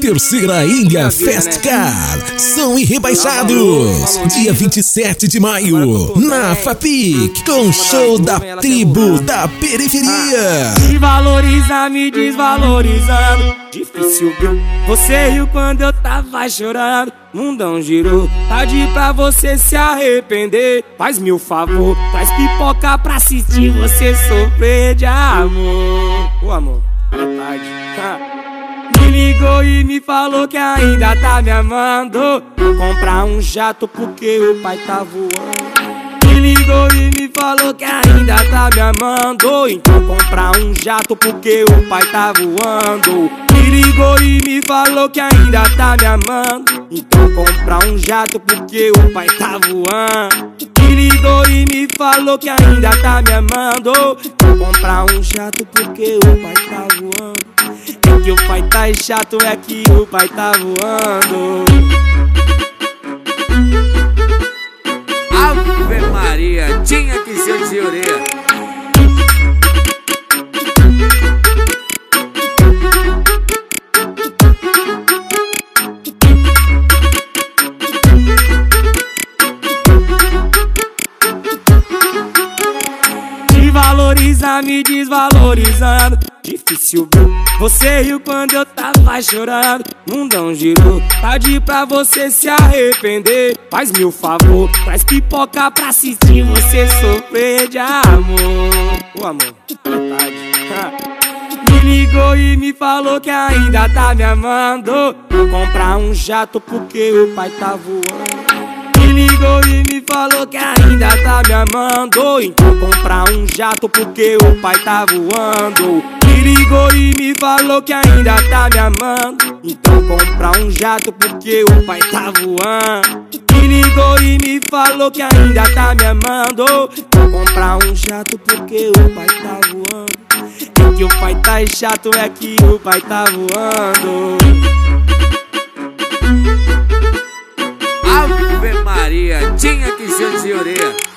Terceira Ilha Festcar são irrebaixados. Dia 27 de maio, na FAPIC, com show da tribo da periferia. Me valoriza, me desvalorizando. Difícil, viu? Você riu quando eu tava chorando. Mundão girou, tarde pra você se arrepender. Faz-me o favor, traz pipoca pra assistir você sofrer de amor. Ô amor, boa tarde. Me ligou e me falou que ainda tá me amando. Vou comprar um jato porque o pai tá voando. Me ligou e me falou que ainda tá me amando. Então comprar um jato porque o pai tá voando. Me ligou e me falou que ainda tá me amando. Então comprar um jato porque o pai tá voando. Me ligou e me falou que ainda tá me amando. Então comprar um jato porque o pai tá voando. É que o pai tá chato, é que o pai tá voando. Ave Maria, tinha que ser de orelha. Me valoriza, me desvalorizando. Difícil, viu? Você riu quando eu tava chorando. Mundão girou, tarde pra você se arrepender. Faz-me o favor, traz pipoca pra assistir você sofrer de amor. Ô amor, boa tarde. Me ligou e me falou que ainda tá me amando. Vou comprar um jato porque o pai tá voando. Me ligou e me falou que ainda tá me amando. Então comprar um jato porque o pai tá voando. Me ligou e me falou que ainda tá me amando. Então comprar um jato porque o pai tá voando. Me ligou e me falou que ainda tá me amando. Então comprar um jato porque o pai tá voando. É que o pai tá chato, é que o pai tá voando. Ave Maria, tinha que ser de orelha.